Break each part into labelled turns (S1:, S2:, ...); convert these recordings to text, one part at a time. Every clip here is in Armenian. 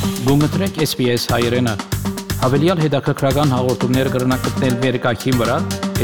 S1: Գումտրեք SPS հայրենը։ Հավելյալ հետաքրքրական հաղորդումներ կգրնակցնել վերկայքին վրա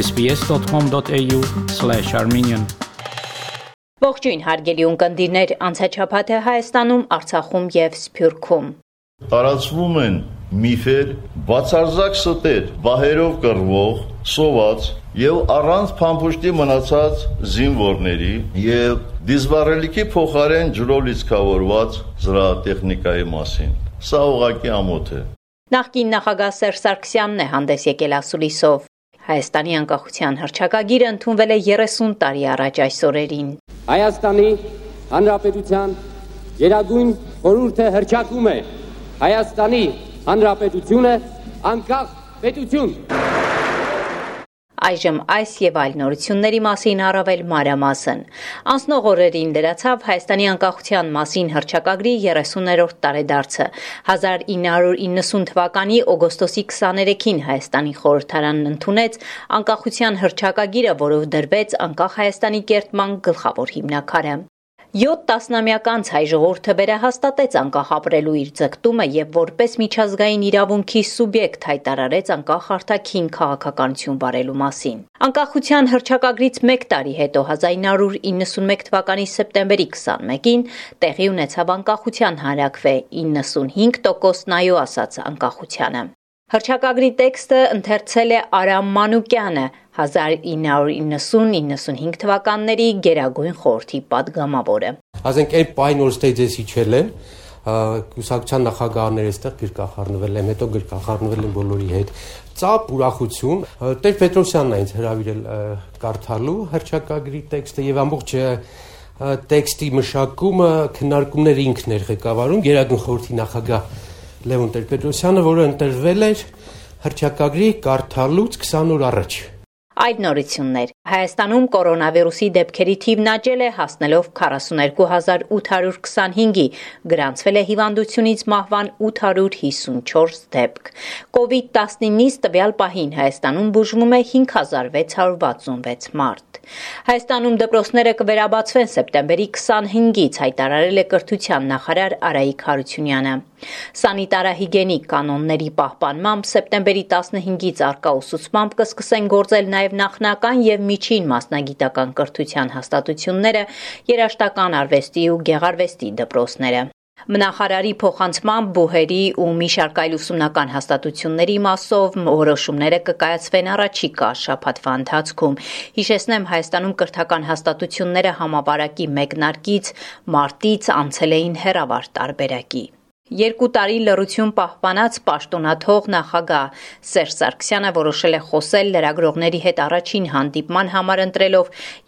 S1: sbs.com.au/armenian
S2: Ողջույն հարգելի ունկնդիրներ, անցաչափած է Հայաստանում, Արցախում եւ Սփյուռքում։
S3: Տարածվում են միֆեր, բացարձակ ստեր, բահերով կռվող, սոված եւ առանց փամփուշտի մնացած զինվորների եւ դիզվառելիքի փոխարեն ջրով լիցքավորված զրահատեխնիկայի մասին։ Սա ուղղակի ամոթ է։
S2: Նախկին նախագահ Սերժ Սարգսյանն է հանդես եկել ասուլիսով։ Հայաստանի անկախության հռչակագիրը ընդունվել է 30 տարի առաջ այս օրերին։
S4: Հայաստանի Հանրապետության Գերագույն խորհուրդը հռչակում է Հայաստանի Հանրապետությունը անկախ պետություն։
S2: Այժմ այս եւ այլ նորությունների մասին առավել մանրամասն։ Անցնող օրերին լրացավ Հայաստանի անկախության մասին հռչակագրի 30-րդ տարեդարձը։ 1990 թվականի օգոստոսի 23-ին Հայաստանի խորհրդարանն ընդունեց անկախության հռչակագիրը, որով դրվեց անկախ Հայաստանի կերտման գլխավոր հիմնաքարը։ 7 տասնամյակ անց հայ ժողովուրդը վերահաստատեց անկախ ապրելու իր ձգտումը եւ որպես միջազգային իրավունքի սուբյեկտ հայտարարեց անկախ արտաքին քաղաքականություն վարելու մասին։ Անկախության հռչակագրից 1 տարի հետո 1991 թվականի սեպտեմբերի 21-ին տեղի ունեցավ անկախության հանրաքվե 95% նայո ասաց անկախությանը։ Հռչակագրի տեքստը ընթերցել է Արամ Մանուկյանը 1990-95 թվականների Գերագույն խորհրդի падգամավորը։
S5: Ասենք այդ պայն որ ստեյջից իջել են, կուսակցության նախագահները այստեղ գրկախառնվել են, հետո գրկախառնվել են բոլորի հետ։ Ծափ ուրախություն, Տեր Պետրոսյանն է ինձ հրավիրել կարդալու հռչակագրի տեքստը եւ ամբողջ տեքստի մշակումը քննարկումները ինքն էր ղեկավարում Գերագույն խորհրդի նախագահ Լևոն Տեր-Պետրոսյանը, որը ընտրվել էր հռչակագրի կարդալուց 20 օր առաջ։
S2: Այդ նորություններ։ Հայաստանում կորոնավիրուսի դեպքերի թիվն աճել է հասնելով 42825-ի, գրանցվել է հիվանդությունից մահվան 854 դեպք։ COVID-19-ից տվյալ պահին Հայաստանում բուժվում է 5666 մարդ։ Հայաստանում դպրոցները կվերաբացվեն սեպտեմբերի 25-ից, հայտարարել է կրթության նախարար Արայիկ Հարությունյանը։ Սանիտարահիգենիկ կանոնների պահպանմամբ սեպտեմբերի 15-ից արկա ուսուցմամբ կսկսեն գործել նաև նախնական եւ միջին մասնագիտական կրթության հաստատությունները, երաժշտական արվեստի ու գեղարվեստի դպրոցները։ Նախարարի փոխանցմամբ բուհերի ու մի շարք այլ ուսումնական հաստատությունների մասով որոշումները կկայացվեն առաջիկա շաբաթվա ընթացքում։ Հիշեցնեմ, Հայաստանում կրթական հաստատությունները համավարակի մեկնարկից մարտից անցել էին հեռավար տարբերակի։ 2 տարի լռություն պահպանած պաշտոնաթող նախագահ Սերժ Սարգսյանը որոշել է խոսել լրագրողների հետ առաջին հանդիպման համար ընտրելով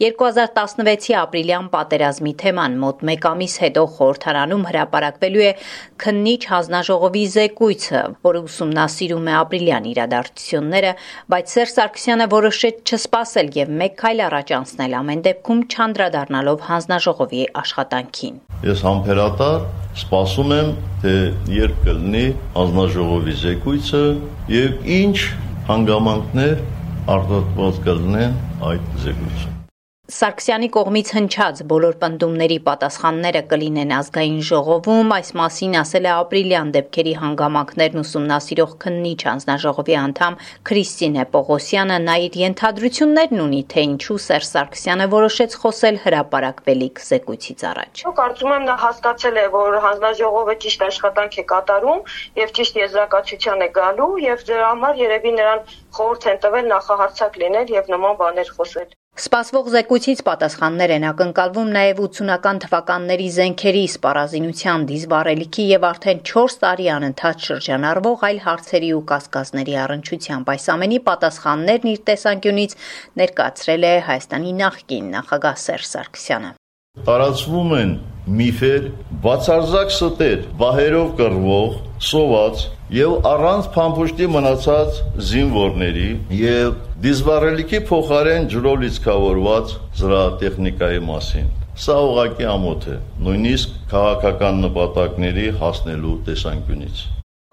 S2: 2016-ի ապրիլյան պատերազմի թեման։ Մոտ 1 ամիս հետո խորհրդարանում հրապարակվելու է քննիչ հանձնաժողովի զեկույցը, որը ուսումնասիրում է ապրիլյան իրադարձությունները, բայց Սերժ Սարգսյանը որոշեց չսպասել եւ 1 քայլ առաջ անցնել, ամեն դեպքում չանդրադառնալով հանձնաժողովի աշխատանքին։
S3: Ես համբերատար սպասում եմ, թե երբ կլինի հանձնաժողովի զեկույցը եւ ինչ հանգամանքներ արտադրված կլինեն այդ զեկույցում։
S2: Սարգսյանի կողմից հնչած բոլոր պնդումների պատասխանները կլինեն ազգային ժողովում, այս մասին ասել է ապրիլյան դեպքերի հանգամանքներն ուսումնասիրող քննիչ հանձնաժողովի անդամ Քրիստինե Պողոսյանը, նա իր ենթադրություններն ունի, թե ինչու Սերժ Սարգսյանը որոշեց խոսել հրապարակվելիք զեկույցից առաջ։
S6: Կարծում եմ նա հասկացել է, որ հանձնաժողովը ճիշտ աշխատանք է կատարում եւ ճիշտ եզրակացության է գալու եւ դրա համար երևի նրան խորհուրդ են տվել նախահարցակ լինել եւ նման բաներ խոսել։
S2: Սպասվող զեկույցից պատասխաններ են ակնկալվում նաև 80-ական թվականների զենքերի սպառազինության, դիզվառելիքի եւ արդեն 4 տարի անընդհատ շրջանառվող այլ հարցերի ու կասկածների առնչությամբ։ Այս ամենի պատասխաններն իր տեսանկյունից ներկայացրել է Հայաստանի նախկին նախագահ Սերժ Սարգսյանը։
S3: Տարածվում են միֆեր, բացարձակ ստեր, բահերով կռվող, սոված եւ առանց փամփուշտի մնացած զինվորների եւ դիզվառելիքի փոխարեն ջրով լիցքավորված զրահատեխնիկայի մասին։ Սա ուղղակի ամոթ է, նույնիսկ քաղաքական նպատակների հասնելու տեսանկյունից։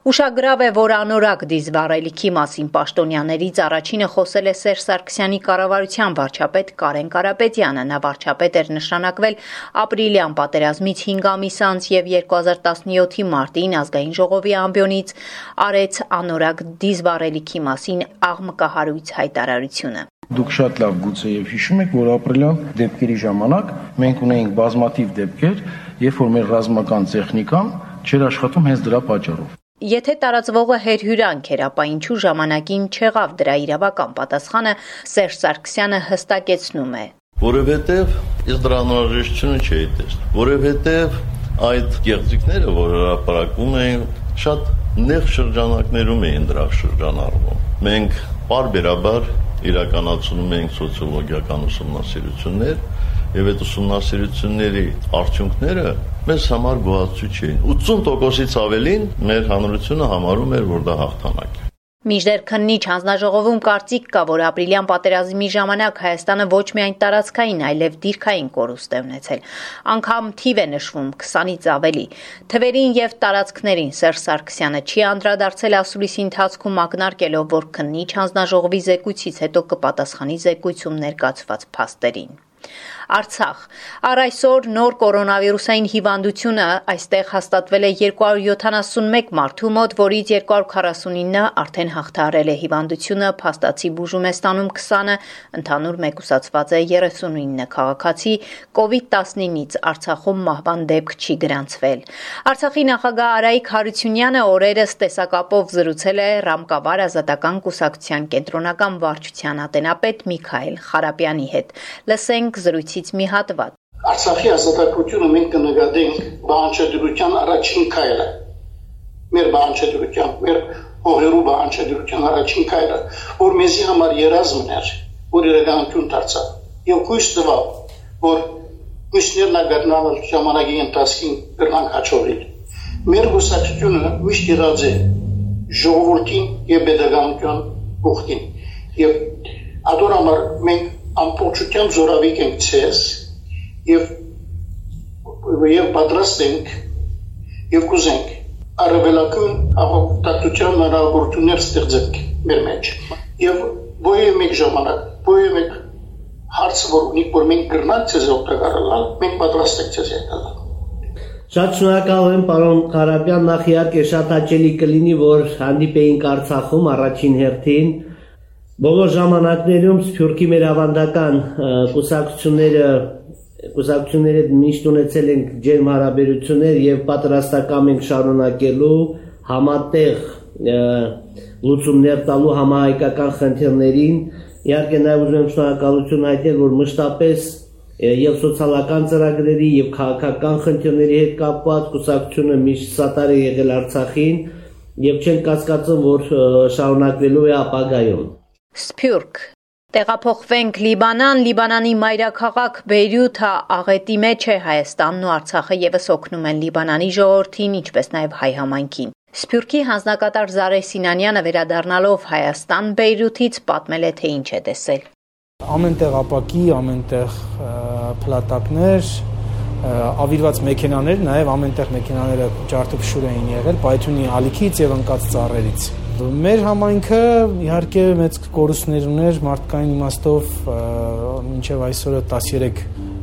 S2: Ուշագրավ է, որ անորակ դիզվառելիքի մասին պաշտոնյաներից առաջինը խոսել է Սերժ Սարգսյանի կառավարության վարչապետ Կարեն Կարապետյանը։ Նա վարչապետ էր նշանակվել ապրիլյան պատերազմից 5 ամիս անց եւ 2017-ի մարտին ազգային ժողովի ամբիոնից արեց անորակ դիզվառելիքի մասին աղմկահարույց հայտարարությունը։
S7: Դուք շատ լավ գուցե եւ հիշում եք, որ ապրիլյան դեպքերի ժամանակ մենք ունեինք բազմաթիվ դեպքեր, երբ որ մեր ռազմական տեխնիկան չէր աշխատում հենց դրա պատճառով։
S2: Եթե տարածվողը հերհյուրանք էր, ապա ինչու ժամանակին չեղավ դրա իրավական պատասխանը, Սերժ Սարգսյանը հստակեցնում է։
S3: Որովհետև ես դրա անհրաժեշտությունը չէի տեսնում, որովհետև այդ գեղձիկները, որ հրապարակում էին, շատ նեղ շրջանակներում էին դրա շրջանառվում։ Մենք պարբերաբար իրականացնում ենք սոցիոլոգիական ուսումնասիրություններ եւ այդ ուսումնասիրությունների արդյունքները մեզ համար գոհացուցիչ էին։ 80%-ից ավելին մեր հանրությունը համարում էր, որ դա հաղթանակ է։
S2: Մինչդեռ քննիչ հանձնաժողովում կարծիք կա, որ ապրիլյան պատերազմի ժամանակ Հայաստանը ոչ միայն տարածքային, այլև դիրքային կորուստ է ունեցել։ Անգամ թիվ է նշվում 20-ից ավելի։ Թվերին եւ տարածքներին Սերժ Սարգսյանը չի անդրադարձել ասուլիսի ընթացքում ակնարկելով, որ քննիչ հանձնաժողովի զեկույցից հետո կպատասխանի զեկույցում ներկայացված փաստերին։ Արցախ։ Առ այսօր նոր կորոնավիրուսային հիվանդությունը այստեղ հաստատվել է 271 մարդու մոտ, որից 249-ը արդեն հաղթահարել է հիվանդությունը, փաստացի բուժում է ստանում 20-ը, ընդհանուր մեկուսացված է 39 քաղաքացի, COVID-19-ից Արցախում մահվան դեպք չի գրանցվել։ Արցախի նախագահ Արայիկ Հարությունյանը օրերս տեսակապով զրուցել է Ռամկավար ազատական կուսակցության կենտրոնական վարչության ատենապետ Միքայել Խարապյանի հետ։ Լսենք զրույցից մի հատված։
S8: Արցախի ազատությունը մենք կնկատենք բանջարության առաջին քայլը։ Մեր բանջարության, մեր հողերու բանջարության առաջին քայլը, որ մեզի համար երազումն էր, որ իրականություն դարձավ։ Եվ հույս տվավ, որ հույսներն ագարնալ ժամանակի ընթացքին կրնանք հաջողել։ Մեր կուսակցությունը միշտ եղած է ժողովրդին եւ pedagogical կողքին։ Եվ ադոր համար մենք ամբողջությամբ զորավիք ենք ցես եւ պատրաստ ենք եւ կուզենք արևելակուն հաղորդակցության հնարավորություններ ստեղծենք մեր մեջ եւ բոյե մեկ ժամանակ բոյե մեկ հարց որ ունի որ մենք կրնանք ցես օգտակարել մենք պատրաստ ենք ցես եկալ։
S9: Շատ շնորհակալ եմ պարոն Ղարաբյան, նախ իհարկե շատ հաճելի կլինի որ հանդիպեինք Արցախում առաջին հերթին Բոլոր ժամանակներում Սփյուռքի մեր ավանդական կուսակցությունները միշտ ունեցել ենք ջերմ հարաբերություններ եւ պատրաստական ենք շարունակելու համատեղ լուծումներ տալու համահայկական խնդիրներին։ Իհարկե նաեւ ուզում եմ շնորհակալություն հայտնել, որ մշտապես եւ սոցիալական ծրագրերի եւ քաղաքական խնդիրների հետ կապված կուսակցությունը միշտ սատար է եղել Արցախին եւ չեն կասկածում, որ շարունակվելու է ապագայում։
S2: Սփյուռք։ Տեղափոխվենք Լիբանան, Լիբանանի մայրաքաղաք Բեյրութը աղետի մեջ է, Հայաստանն ու Արցախը եւս օգնում են Լիբանանի ժողովրդին, ինչպես նաեւ հայ համայնքին։ Սփյուռքի հանձնակատար Զարե Սինանյանը վերադառնալով Հայաստան Բեյրութից պատմել է, թե ինչ է տեսել։
S10: Ամենտեղ ապակի, ամենտեղ փլատակներ, ավիրված մեքենաներ, նաեւ ամենտեղ մեքենաները ջարդուփշուր էին եղել Պայթյունի ալիքից եւ ընկած ծառերից։ Մեր համայնքը իհարկե մեծ կորուստներ ուներ մարդկային իմաստով մինչև այսօրը 13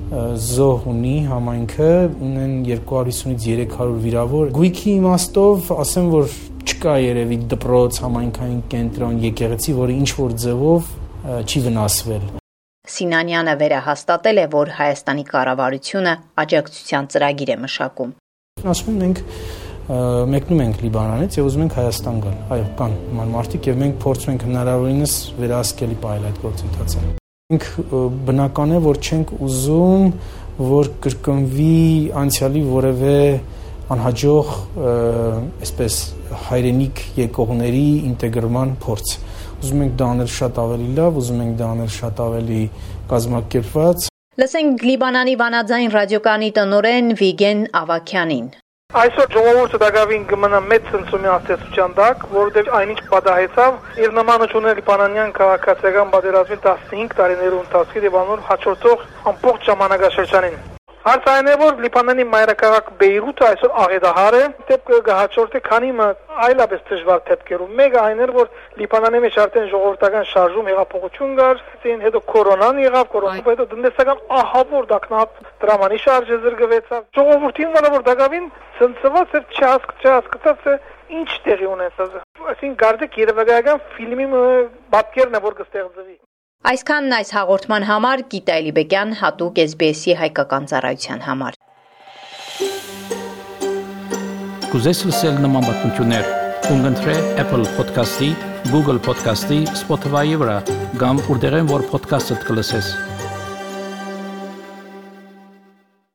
S10: զոհ ունի համայնքը, ունեն 250-ից 300 վիրավոր։ Գույքի իմաստով ասեմ, որ չկա երևի դպրոց, համայնքային կենտրոն, եկեղեցի, որը ինչ-որ ձևով չի վնասվել։
S2: Սինանյանը վերահաստատել է, որ Հայաստանի կառավարությունը աջակցության ծրագիր է մշակում։
S10: Ասում ենք մեկնում ենք Լիբանանից եւ ուզում ենք Հայաստան գալ։ Այո, կան նման մարդիկ եւ մենք փորձում ենք հնարավորինս վերահսկելի պահել այդ գործընթացը։ Մենք բնական է, որ չենք ուզում, որ կրկնվի անցյալի որևէ անհաջող, այսպես հայրենիք եկողների ինտեգրման փորձ։ Ուզում ենք դա անել շատ ավելի լավ, ուզում ենք դա անել շատ ավելի կազմակերպված։
S2: Լսենք Լիբանանի վանաձայն ռադիոկայանի տնօրեն Վիգեն Ավաքյանին։
S11: Այսօր ժողովուրդը դակավին կմնա մեծ ցնցումի աստեցության տակ, որովհետև այնինչ պատահեցավ եւ նմանը չուներ Լիբանանյան քաղաքացիական պատերազմի 15 տարիներու ընթացքի եւ անոր հաջորդող ամբողջ ժամանակաշրջանին։ Հարցը այն է, որ Լիբանանի մայրաքաղաք Բեյրութը այսօր աղետահար է, դեպքը գահաճորտի քանի այլապես դժվար դեպքերում։ Մեկը այն էր, որ Լիբանանի մեջ արդեն ժողովրդական շարժում հեղափոխություն կար, հետո կորոնան եղավ, կորոնայից հետո տնտեսական ահավոր դակնապ դրամանի շարժը զրկվեցավ։ Ժողովրդին որ դակավին ցնցված էր, չհասկացած է ինչ տեղի ունեցավ։ Այսինքն գարդեք երևակայական ֆիլմի պատկերն է, որ կստեղծվի։
S2: Այսքանն այս հաղորդման համար Գիտա Էլիբեկյան հատուկ SBS-ի հայկական ծառայության համար։
S1: Կուզես լսել նման բանություններ, կընտրե Apple Podcast-ի, Google Podcast-ի, Spotify-ի վրա, կամ որտեղեն որ podcast-ը կլսես։